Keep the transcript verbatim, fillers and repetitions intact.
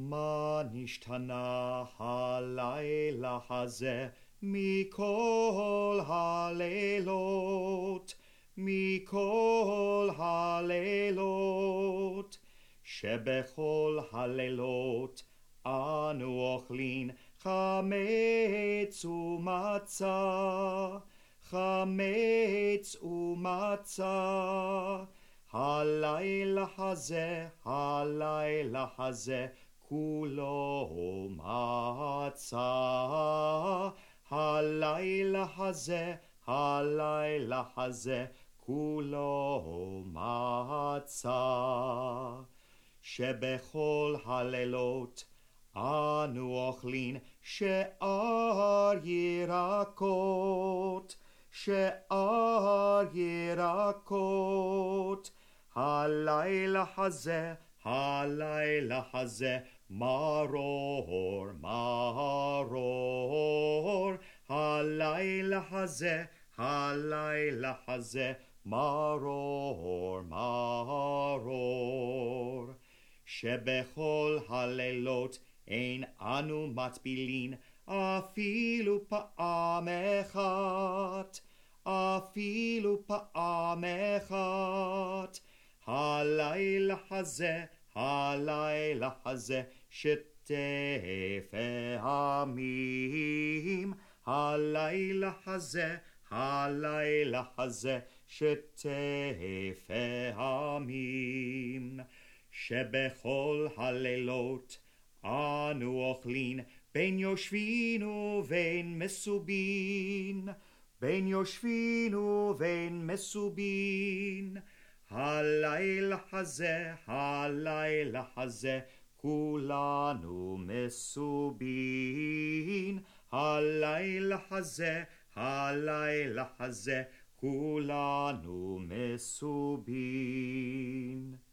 מה נשתנה הלילה הזה מכל הלילות, מכל הלילות, שבכל הלילות אנו אוכלים חמץ ומצה, חמץ ומצה. הלילה הזה, הלילה הזה, כולו מצה. הלילה הזה, הלילה הזה, כולו מצה. שבכל הלילות אנו אוכלים שאר ירקות, שאר ירקות. הלילה הזה, הלילה הזה, מרור, מרור. הלילה הזה, הלילה הזה, מרור, מרור. שבכל הלילות אין אנו מטבילין אפילו פעם אחת, אפילו פעם אחת. הלילה הזה, הלילה הזה, שתי פעמים. הלילה הזה, הלילה הזה, שתי פעמים. שבכל הלילות אנו אוכלים בין יושבין ובין מסובין, בין יושבין ובין מסובין. הלילה הזה, הלילה הזה, כולנו מסובין. הלילה הזה, הלילה הזה, כולנו מסובין.